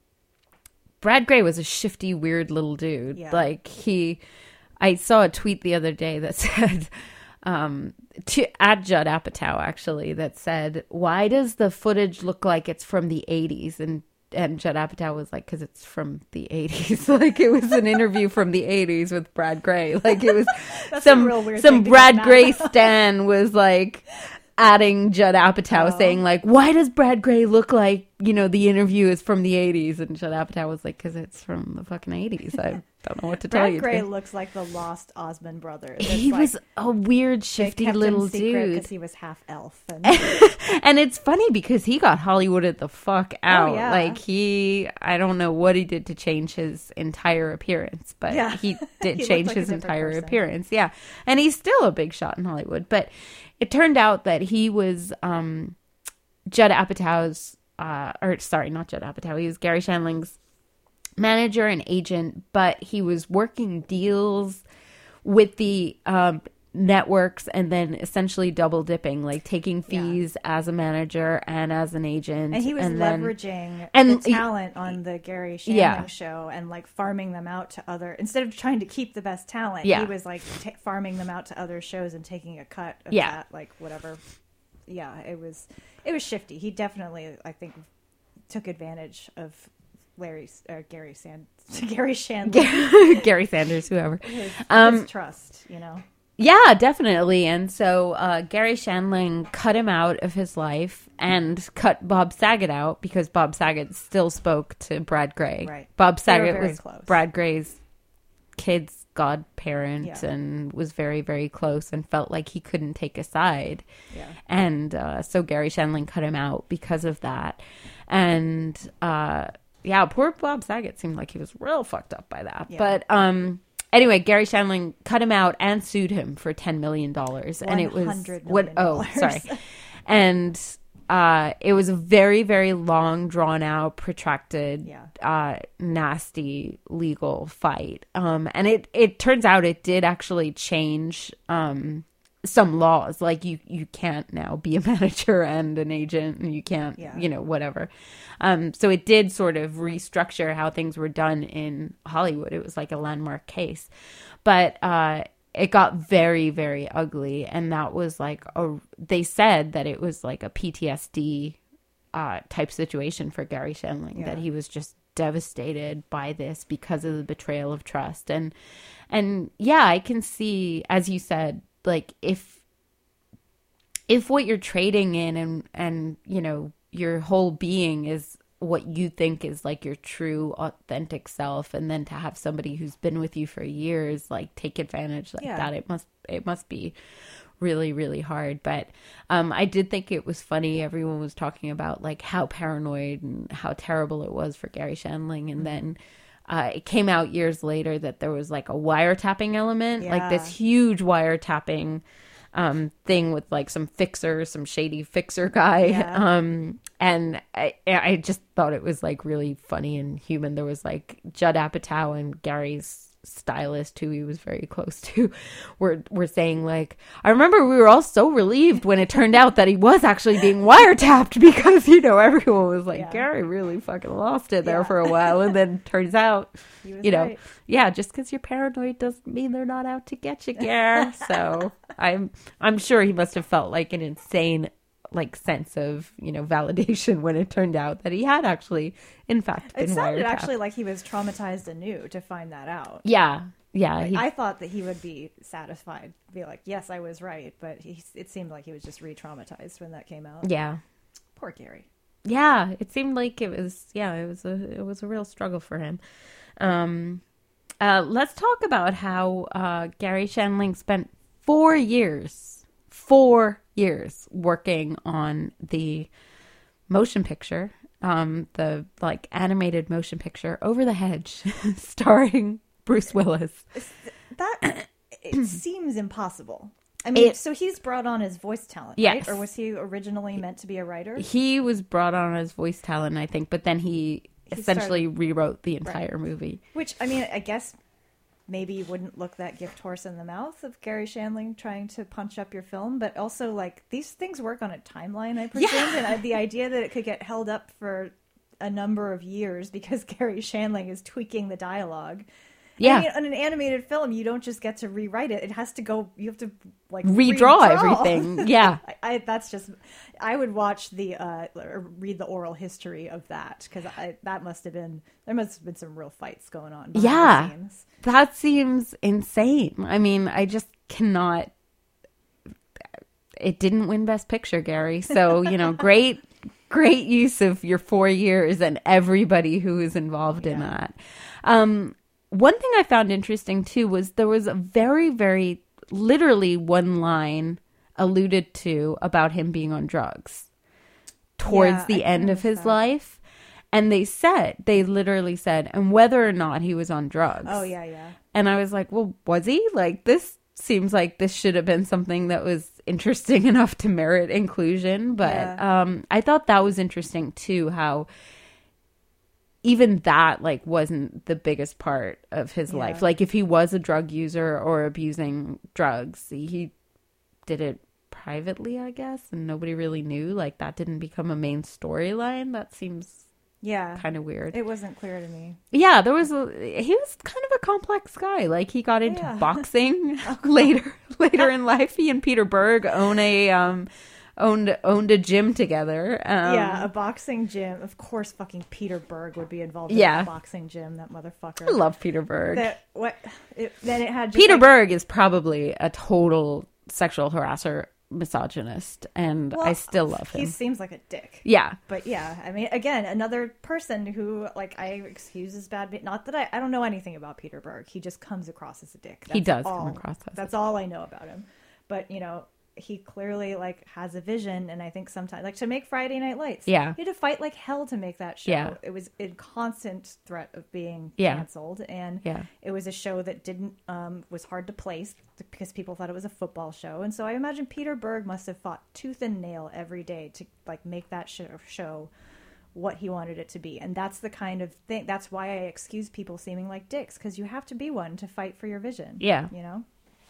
Brad Gray was a shifty, weird little dude. Yeah. Like, he, I saw a tweet the other day that said, um, to at Judd Apatow actually, that said, "Why does the footage look like it's from the eighties?" And and Judd Apatow was like, "Because it's from the eighties." Like it was an interview from the eighties with Brad Gray. Like it was That's some a real weird some thing to Brad get mad Gray about. stan was like adding Judd Apatow, Oh. saying like, "Why does Brad Gray look like, you know, the interview is from the eighties?" And Judd Apatow was like, "Because it's from the fucking eighties." I don't know what to tell Brad you. Gray dude. looks like the lost Osmond brothers. He It's was like, a weird, they shifty kept him little secret dude. because he was half elf. And And it's funny because he got Hollywooded the fuck out. yeah. Like he, I don't know what he did to change his entire appearance, but Yeah. he did He looked change like a his different entire person. appearance. Yeah. And he's still a big shot in Hollywood. But it turned out that he was um, Judd Apatow's, uh, or sorry, not Judd Apatow. He was Gary Shandling's manager and agent, but he was working deals with the um, networks and then essentially double dipping, like taking fees as a manager and as an agent. And he was then- leveraging and the talent on the Gary Shandling Yeah. show and like farming them out to other, instead of trying to keep the best talent, Yeah. he was like t- farming them out to other shows and taking a cut of Yeah. that, like whatever. Yeah, it was, it was shifty. He definitely, I think, took advantage of Larry's, uh, Gary Sand, Gary Shandling, Gary Sanders, whoever. his, Um, his trust, you know? Yeah, definitely. And so uh, Gary Shandling cut him out of his life and cut Bob Saget out because Bob Saget still spoke to Brad Gray. Right. Bob They were Saget very was close. Brad Gray's kid's godparent Yeah. and was very, very close and felt like he couldn't take a side. Yeah. And uh, so Gary Shandling cut him out because of that. And uh, yeah, poor Bob Saget seemed like he was real fucked up by that. Yeah. But um, anyway, Gary Shandling cut him out and sued him for ten million dollars. And it was one hundred what? million Oh, dollars. sorry. And uh, it was a very, very long, drawn out, protracted, Yeah. uh, nasty legal fight. Um, and it, it turns out it did actually change um, some laws, like you you can't now be a manager and an agent, and you can't, Yeah. you know, whatever. Um, so it did sort of restructure how things were done in Hollywood. It was like a landmark case, but uh, it got very, very ugly, and that was like a. They said that it was like a P T S D uh, type situation for Gary Shandling, Yeah. that he was just devastated by this because of the betrayal of trust, and and yeah, I can see, as you said, like if if what you're trading in and and you know your whole being is what you think is like your true authentic self, and then to have somebody who's been with you for years like take advantage like Yeah. that, it must it must be really, really hard. But um I did think it was funny. Everyone was talking about like how paranoid and how terrible it was for Gary Shandling, and then Uh, it came out years later that there was like a wiretapping element, like Yeah. this huge wiretapping um, thing with like some fixer, some shady fixer guy. Yeah. Um, and I, I just thought it was like really funny and human. There was like Judd Apatow and Gary's stylist, who he was very close to, were were saying like, I remember we were all so relieved when it turned out that he was actually being wiretapped, because, you know, everyone was like, Yeah. Gary really fucking lost it there Yeah. for a while. And then turns out, He was you know, right. yeah, just because you're paranoid doesn't mean they're not out to get you, Gare. So I'm I'm sure he must have felt like an insane like sense of, you know, validation when it turned out that he had actually, in fact, been It sounded wiretapped. actually like he was traumatized anew to find that out. Yeah, yeah. He, I thought that he would be satisfied, be like, yes, I was right. But he, it seemed like he was just re-traumatized when that came out. yeah. Poor Gary. Yeah, it seemed like it was, yeah, it was a, it was a real struggle for him. Um, uh, let's talk about how uh, Gary Shandling spent four years, four years working on the motion picture, um, the like animated motion picture Over the Hedge, starring Bruce Willis. That it seems impossible. I mean, It- so he's brought on as voice talent, Yes. right? Or was he originally meant to be a writer? He was brought on as voice talent, I think, but then he, He essentially rewrote the entire movie. Which, I mean, I guess maybe you wouldn't look that gift horse in the mouth of Gary Shandling trying to punch up your film, but also, like, these things work on a timeline, I presume, Yeah. and I, the idea that it could get held up for a number of years because Gary Shandling is tweaking the dialogue. Yeah. I mean, on an animated film, you don't just get to rewrite it. It has to go, you have to, like, Redraw redraw. everything. Yeah. I, I that's just, I would watch the, uh, or read the oral history of that, because that must have been, there must have been some real fights going on behind Yeah. the scenes. That seems insane. I mean, I just cannot. It didn't win Best Picture, Gary. So, you know, great, great use of your four years and everybody who is involved in Yeah. that. Um, one thing I found interesting, too, was there was a very, very, literally one line alluded to about him being on drugs towards Yeah, the I end of noticed his that. life. And they said, they literally said, and whether or not he was on drugs. Oh, yeah, yeah. And I was like, well, was he? Like, this seems like this should have been something that was interesting enough to merit inclusion. But Yeah. um, I thought that was interesting, too, how even that, like, wasn't the biggest part of his Yeah. life. Like, if he was a drug user or abusing drugs, he did it privately, I guess, and nobody really knew. Like, that didn't become a main storyline. That seems Yeah. kind of weird. It wasn't clear to me. Yeah, there was a he was kind of a complex guy. Like, he got into Yeah. boxing later later in life. He and Peter Berg own a um owned owned a gym together. Um, yeah, a boxing gym. Of course, fucking Peter Berg would be involved in Yeah. a boxing gym. That motherfucker. I love Peter Berg. that. What? It, then it had just, Peter like, Berg is probably a total sexual harasser, misogynist, and well, I still love He him. seems like a dick. Yeah, But yeah, I mean, again, another person who, like, I excuse his bad. be- Not that I, I don't know anything about Peter Berg. He just comes across as a dick. He That's does come all- across as a That's all I know about him. But you know, he clearly like has a vision, and I think sometimes, like, to make Friday Night Lights, Yeah. he had to fight like hell to make that show. Yeah. It was in constant threat of being Yeah. canceled, and Yeah. it was a show that didn't um was hard to place because people thought it was a football show, and so I imagine Peter Berg must have fought tooth and nail every day to like make that show, show what he wanted it to be. And that's the kind of thing, that's why I excuse people seeming like dicks, because you have to be one to fight for your vision. Yeah. You know?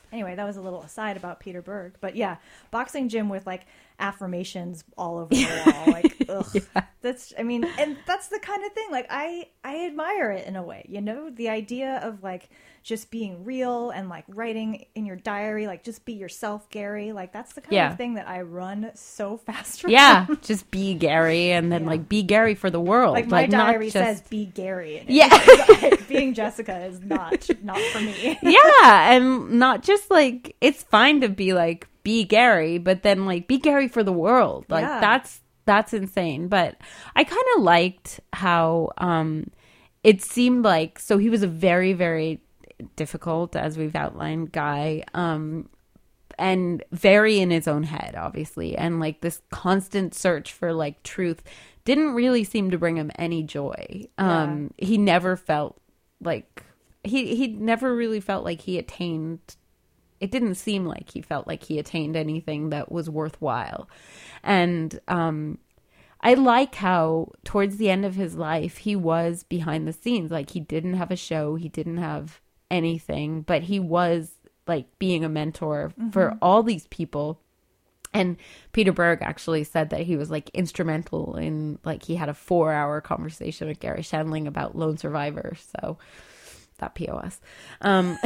Anyway, that was a little aside about Peter Berg. But yeah, boxing gym with like affirmations all over the wall. Like, ugh. Yeah. That's, I mean, and that's the kind of thing, like, I, I admire it in a way, you know? The idea of like just being real and like writing in your diary, like just be yourself, Gary. Like, that's the kind Yeah. of thing that I run so fast from. Yeah, just be Gary, and then Yeah. like be Gary for the world. Like, my not diary just- says be Gary. In it. Yeah. Because being Jessica is not, not for me. Yeah, and not just like, it's fine to be like be Gary, but then like be Gary for the world. Like Yeah. that's that's insane. But I kind of liked how um it seemed like, so he was a very very difficult, as we've outlined, guy, um and very in his own head, obviously, and like this constant search for like truth didn't really seem to bring him any joy. Um he never felt like he he never really felt like he attained, it didn't seem like he felt like he attained anything that was worthwhile. And um I like how towards the end of his life he was behind the scenes. Like, he didn't have a show, he didn't have anything, but he was like being a mentor mm-hmm. for all these people. And Peter Berg actually said that he was like instrumental in, like, he had a four hour conversation with Gary Shandling about Lone Survivor. So that P O S. Um,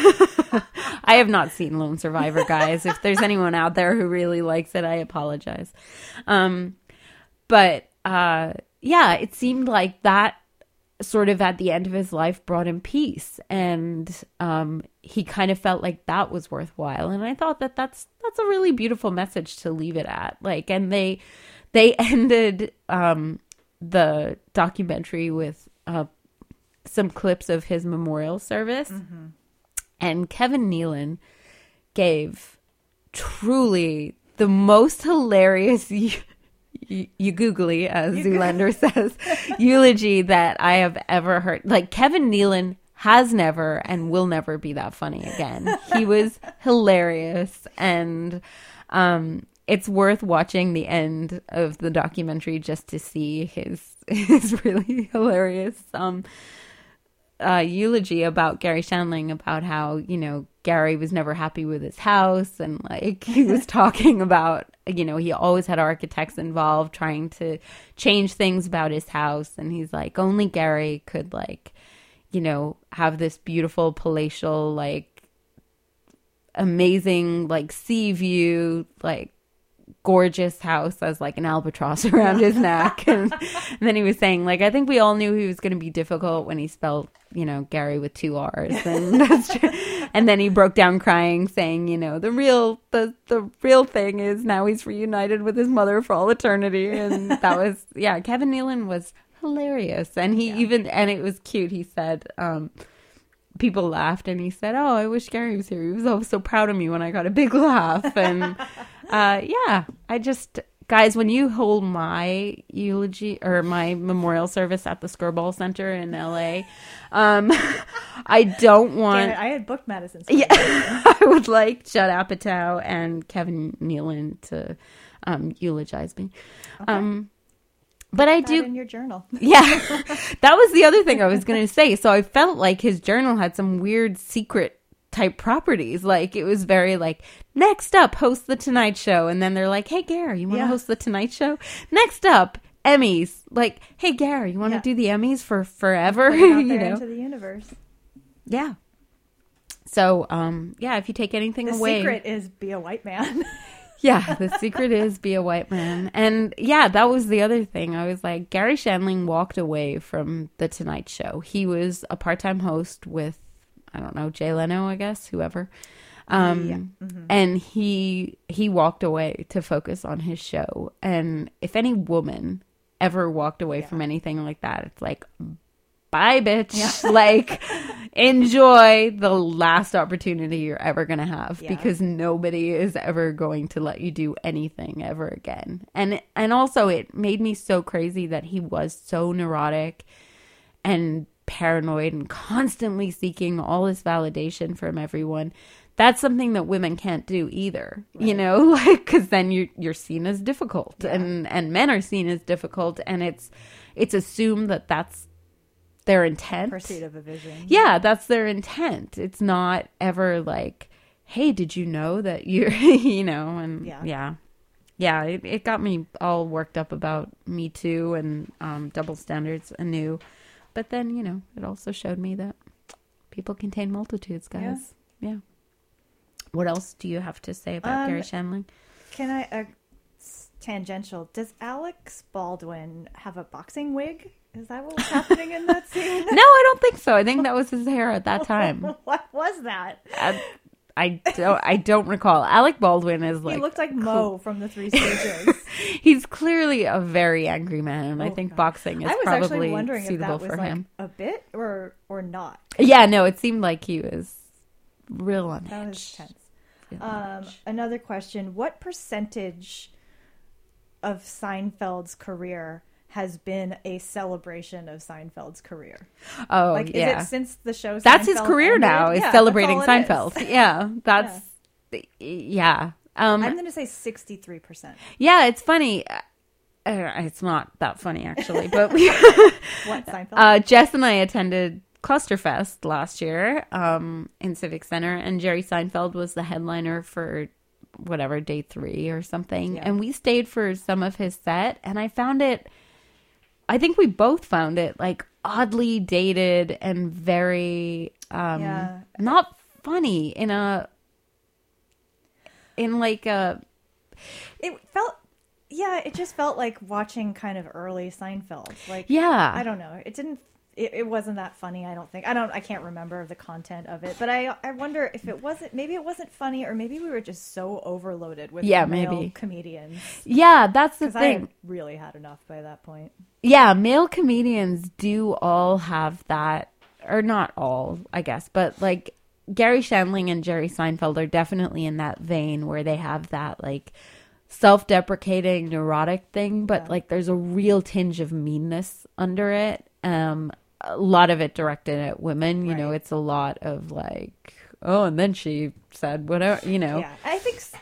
I have not seen Lone Survivor, guys. If there's anyone out there who really likes it, I apologize. Um, but uh, yeah, it seemed like that sort of at the end of his life brought him peace, and um, he kind of felt like that was worthwhile. And I thought that that's that's a really beautiful message to leave it at. Like, and they they ended um, the documentary with uh, some clips of his memorial service, mm-hmm. and Kevin Nealon gave truly the most hilarious, you, you googly, as Zoolander says, eulogy that I have ever heard. Like, Kevin Nealon has never and will never be that funny again. He was hilarious, and um, it's worth watching the end of the documentary just to see his his really hilarious um uh, eulogy about Gary Shandling, about how, you know, Gary was never happy with his house, and like he was talking about, you know, he always had architects involved trying to change things about his house, and he's like, only Gary could, like, you know, have this beautiful palatial, like, amazing, like, sea view, like, gorgeous house as like an albatross around his neck. And, and then he was saying, like, I think we all knew he was going to be difficult when he spelled, you know, Gary with two R's. And that's true. And then he broke down crying, saying, you know, the real the the real thing is now he's reunited with his mother for all eternity. And that was, yeah, Kevin Nealon was hilarious. And he yeah. even, and it was cute, he said, um people laughed, and he said, oh, I wish Gary was here. He was always so proud of me when I got a big laugh. And uh, yeah, I just, guys, when you hold my eulogy or my memorial service at the Skirball Center in L A, um, I don't want... Damn it, I had booked Madison Square. Yeah, I would like Judd Apatow and Kevin Nealon to um, eulogize me. Okay. Um But I Put do that in your journal. Yeah, that was the other thing I was going to say. So I felt like his journal had some weird secret type properties. Like, it was very like, next up, host the Tonight Show. And then they're like, hey, Gary, you want to Yeah. host the Tonight Show? Next up, Emmys. Like, hey, Gary, you want to Yeah. do the Emmys for forever? Put it out you there know? into the universe. Yeah. So, um, yeah, if you take anything The away. secret is be a white man. Yeah, the secret is be a white man. And yeah, that was the other thing. I was like, Gary Shandling walked away from The Tonight Show. He was a part-time host with, I don't know, Jay Leno, I guess, whoever. Um, Yeah. Mhm. And he he walked away to focus on his show. And if any woman ever walked away Yeah. from anything like that, it's like, bye, bitch. Yeah. Like, enjoy the last opportunity you're ever going to have, Yeah. because nobody is ever going to let you do anything ever again. And and also, it made me so crazy that he was so neurotic and paranoid and constantly seeking all this validation from everyone. That's something that women can't do either, right. You know, like, because then you're, you're seen as difficult, yeah. and, and men are seen as difficult, and it's it's assumed that that's their intent. Pursuit of a vision. Yeah, that's their intent. It's not ever like, hey, did you know that you're, you know, and Yeah. yeah. Yeah, it, it got me all worked up about Me Too and um, double standards anew. But then, you know, it also showed me that people contain multitudes, guys. Yeah. yeah. What else do you have to say about Um, Gary Shandling? Can I, uh, s- tangential, does Alex Baldwin have a boxing wig? Is that what was happening in that scene? No, I don't think so. I think that was his hair at that time. What was that? I, I don't. I don't recall. Alec Baldwin is like He looked like Mo from the Three Stooges. he's clearly a very angry man, and I Oh, think God. boxing is I was probably actually wondering if suitable that was for like him. a bit or or not. Yeah, no, it seemed like he was real on That was edge. tense. Real on Um, edge. another question: what percentage of Seinfeld's career has been a celebration of Seinfeld's career? Oh, Like, yeah. is it since the show? That's his Seinfeld career ended? now. Is Yeah, celebrating that's all it Seinfeld. is. Yeah, that's yeah. Um, I'm going to say sixty-three percent. yeah, it's funny. Uh, it's not that funny actually, but we. What Seinfeld? Uh, Jess and I attended Clusterfest last year um, in Civic Center, and Jerry Seinfeld was the headliner for whatever, day three or something. Yeah. And we stayed for some of his set, and I found it, I think we both found it like oddly dated and very um, Yeah. not funny in a, in like a, It felt, yeah, it just felt like watching kind of early Seinfeld. Like, yeah. I don't know. It didn't. It, it wasn't that funny. I don't think. I don't. I can't remember the content of it. But I. I wonder if it wasn't. Maybe it wasn't funny, or maybe we were just so overloaded with Yeah, male maybe. comedians. Yeah, that's the Because I thing. had really had enough by that point. Yeah, male comedians do all have that, or not all, I guess, but like Gary Shandling and Jerry Seinfeld are definitely in that vein where they have that like self-deprecating neurotic thing, but Yeah. like there's a real tinge of meanness under it. Um, a lot of it directed at women, you know, Right. it's a lot of like, oh, and then she said whatever, you know. Yeah, I think. s-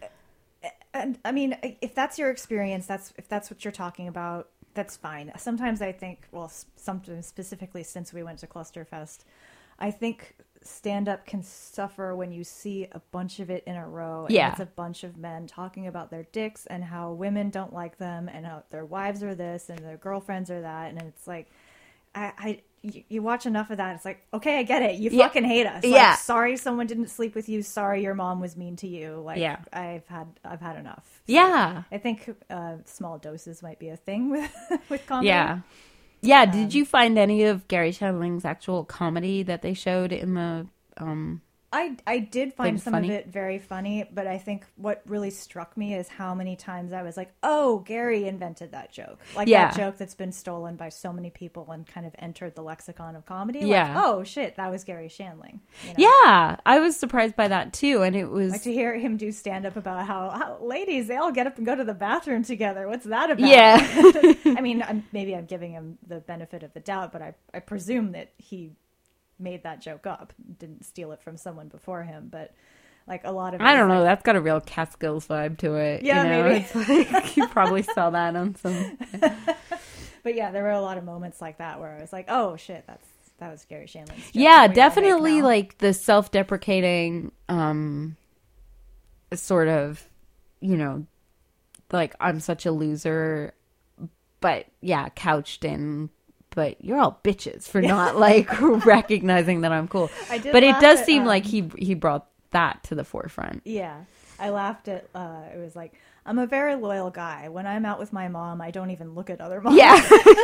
And I mean, if that's your experience, that's if that's what you're talking about, that's fine. Sometimes I think, well, s- sometimes specifically since we went to Clusterfest, I think stand up can suffer when you see a bunch of it in a row. And Yeah. it's a bunch of men talking about their dicks and how women don't like them and how their wives are this and their girlfriends are that. And it's like, I, I you, you watch enough of that. It's like, okay, I get it. You Yeah. fucking hate us. Like, Yeah. sorry someone didn't sleep with you. Sorry your mom was mean to you. Like, Yeah. I've had, I've had enough. So Yeah. I think uh, small doses might be a thing with, with comedy. Yeah. Yeah. Did you find any of Gary Shandling's actual comedy that they showed in the um I, I did find Things some funny? of it very funny, but I think what really struck me is how many times I was like, oh, Gary invented that joke. Like Yeah. that joke that's been stolen by so many people and kind of entered the lexicon of comedy. Yeah. Like, oh, shit, that was Gary Shandling. You know? Yeah, I was surprised by that too, and it was Like to hear him do stand up about how, how ladies, they all get up and go to the bathroom together. What's that about? Yeah. I mean, I'm, maybe I'm giving him the benefit of the doubt, but I, I presume that he made that joke up, didn't steal it from someone before him. But like a lot of, it I is don't know. like- That's got a real Catskills vibe to it. Yeah, you know? maybe. It's like you probably saw that on some. But yeah, there were a lot of moments like that where I was like, "Oh shit, that's that was Gary Shandling's joke that we Yeah, all make definitely. now." Like the self-deprecating, um, sort of, you know, like I'm such a loser, but yeah, couched in. But you're all bitches for not like recognizing that I'm cool. I did But it laugh does at, seem um, like he he brought that to the forefront. Yeah, I laughed at. Uh, it was like, I'm a very loyal guy. When I'm out with my mom, I don't even look at other moms. Yeah.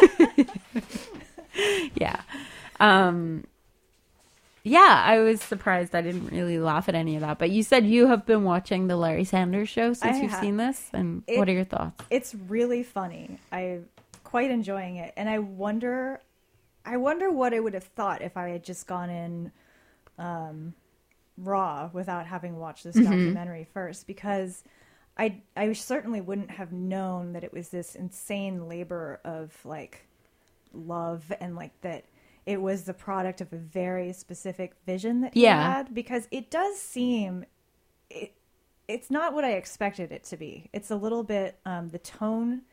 yeah. Um, yeah, I was surprised. I didn't really laugh at any of that. But you said you have been watching the Larry Sanders Show since I you've have. seen this. And It- what are your thoughts? It's really funny. I'm quite enjoying it, and I wonder, I wonder what I would have thought if I had just gone in um, raw without having watched this documentary first, because I I certainly wouldn't have known that it was this insane labor of like love and like that it was the product of a very specific vision that he Yeah. had, because it does seem it it's not what I expected it to be. It's a little bit um, the tone,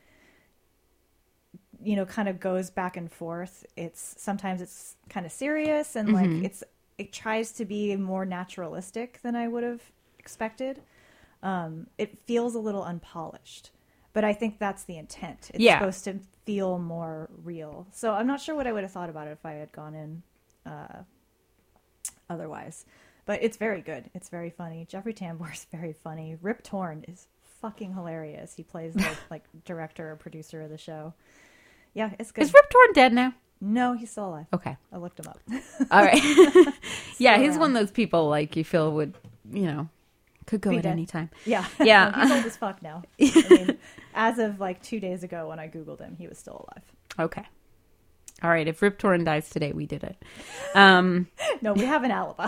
you know, kind of goes back and forth. It's sometimes it's kind of serious and like it's it tries to be more naturalistic than I would have expected. Um, it feels a little unpolished, but I think that's the intent. It's Yeah. supposed to feel more real. So I'm not sure what I would have thought about it if I had gone in uh, otherwise. But it's very good. It's very funny. Jeffrey Tambor is very funny. Rip Torn is fucking hilarious. He plays the like director or producer of the show. Yeah, it's good. Is Rip Torn dead now? No, he's still alive. Okay. I looked him up. All right. yeah, he's around. one of those people like you feel would, you know, could go Be at dead. any time. Yeah. Yeah. No, he's old as fuck now. I mean, as of like two days ago when I Googled him, he was still alive. Okay. All right. If Rip Torn dies today, we did it. Um, No, we have an alibi.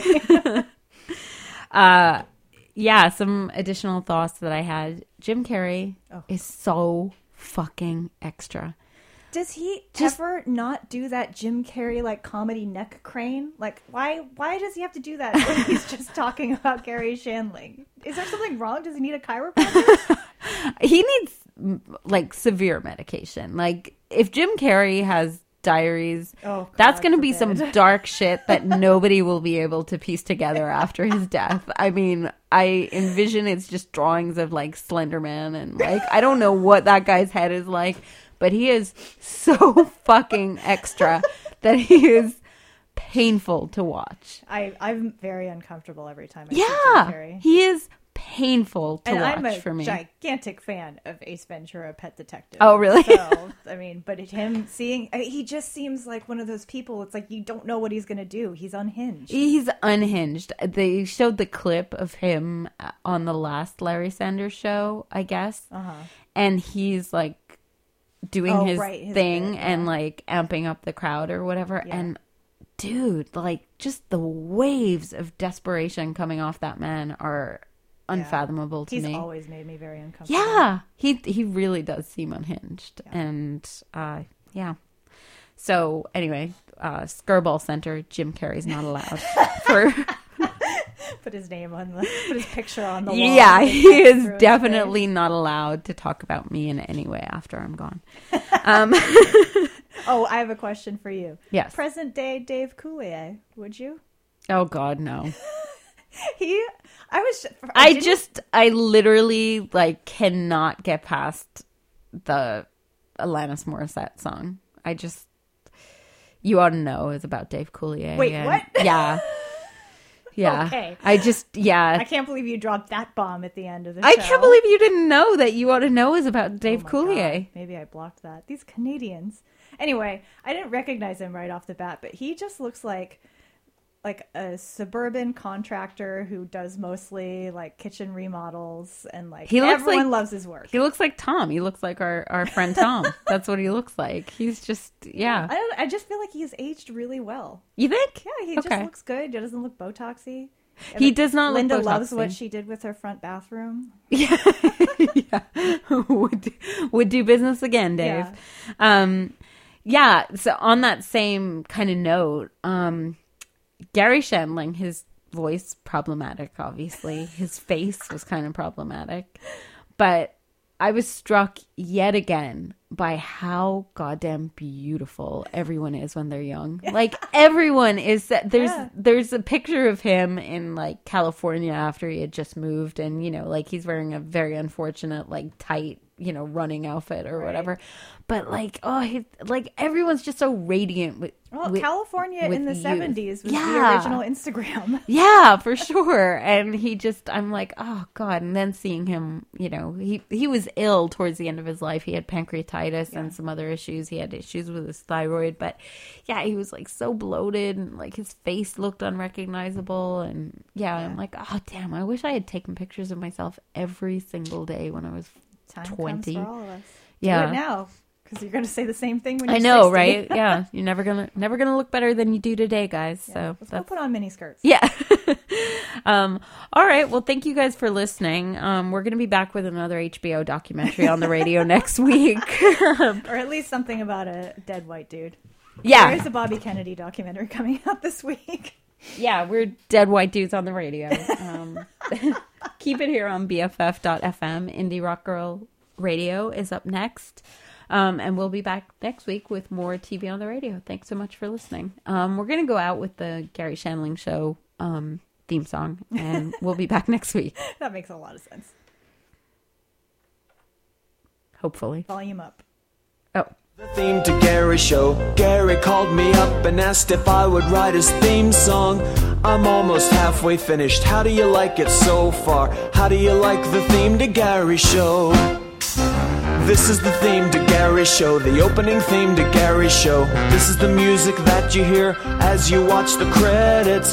uh, yeah, some additional thoughts that I had. Jim Carrey Oh. is so fucking extra. Does he Just- ever not do that Jim Carrey like comedy neck crane? Like why why does he have to do that when he's just talking about Gary Shandling? Is there something wrong? Does he need a chiropractor? He needs m- like severe medication. Like if Jim Carrey has diaries, Oh, that's God going to be some forbid. dark shit that nobody will be able to piece together after his death. I mean, I envision it's just drawings of like Slender Man and like I don't know what that guy's head is like, but he is so fucking extra that he is painful to watch. I I'm very uncomfortable every time I see Jim Yeah, Carrey. he is painful to And watch I'm a for me. gigantic fan of Ace Ventura: Pet Detective. Oh, really? So, I mean, but him seeing, I- he just seems like one of those people. It's like you don't know what he's going to do. He's unhinged. He's unhinged. They showed the clip of him on the last Larry Sanders show, I guess. Uh-huh. And he's like doing Oh, his, right, his thing bit, and yeah. like amping up the crowd or whatever. Yeah. And dude, like just the waves of desperation coming off that man are unfathomable to He's me. always made me very uncomfortable. Yeah, he he really does seem unhinged, Yeah. and uh, yeah. So anyway, uh, Skirball Center, Jim Carrey's not allowed for. Put his name on the, put his picture on the wall. Yeah, and he text is through his definitely not allowed to talk about me in any way after I'm gone. Um, face. Oh, I have a question for you. yes. Present day Dave Coulier, would you? Oh God, no. He, I was. I didn't- just, I literally like cannot get past the Alanis Morissette song. I just, You Ought to Know is about Dave Coulier. Wait, and- what? Yeah. Yeah. Okay. I just, yeah. I can't believe you dropped that bomb at the end of the I show. can't believe you didn't know that You Ought to Know is about Dave Oh my Coulier. God. Maybe I blocked that. These Canadians. Anyway, I didn't recognize him right off the bat, but he just looks like like a suburban contractor who does mostly like kitchen remodels and like He looks everyone like- loves his work. He looks like Tom. He looks like our, our friend Tom. That's what he looks like. He's just, yeah. I don't I just feel like he's aged really well. You think? Yeah, he Okay. just looks good. He doesn't look Botoxy. And, He like, does not look Linda loves Botoxy. what she did with her front bathroom. yeah. would, do- would do business again, Dave. Yeah. Um, yeah. So on that same kind of note, um, Gary Shandling, his voice problematic, obviously. His face was kind of problematic. But I was struck yet again by how goddamn beautiful everyone is when they're young. Like everyone is. There's Yeah. there's a picture of him in like California after he had just moved, and you know, like he's wearing a very unfortunate, like tight, you know, running outfit or Right. whatever. But like, oh, he, like everyone's just so radiant with. Well, with- California with in the youth. seventies was the Yeah. original Instagram. Yeah, for sure. And he just, I'm like, oh God. And then seeing him, you know, he, he was ill towards the end of his life. He had pancreatitis and some other issues. He had issues with his thyroid. But yeah, he was like so bloated and like his face looked unrecognizable. And yeah, I'm like, oh damn, I wish I had taken pictures of myself every single day when I was Time twenty. comes for all of us. Yeah. Do it now, because you're going to say the same thing when you're I know, sixty. right? Yeah. You're never gonna, never gonna look better than you do today, guys. Yeah. So Let's go that's, put on mini skirts. yeah. um, all right. Well, thank you guys for listening. Um, we're going to be back with another H B O documentary on the radio next week. Or at least something about a dead white dude. yeah. There's a Bobby Kennedy documentary coming out this week. Yeah. We're dead white dudes on the radio. Um, keep it here on B F F dot F M. Indie Rock Girl Radio is up next. Um, and we'll be back next week with more T V on the radio. Thanks so much for listening. Um, we're going to go out with the Gary Shandling Show um, theme song, and we'll be back next week. That makes a lot of sense. Hopefully. Volume up. Oh. The theme to Gary's show. Gary called me up and asked if I would write his theme song. I'm almost halfway finished. How do you like it so far? How do you like the theme to Gary's show? This is the theme to Gary's show, the opening theme to Gary's show. This is the music that you hear as you watch the credits.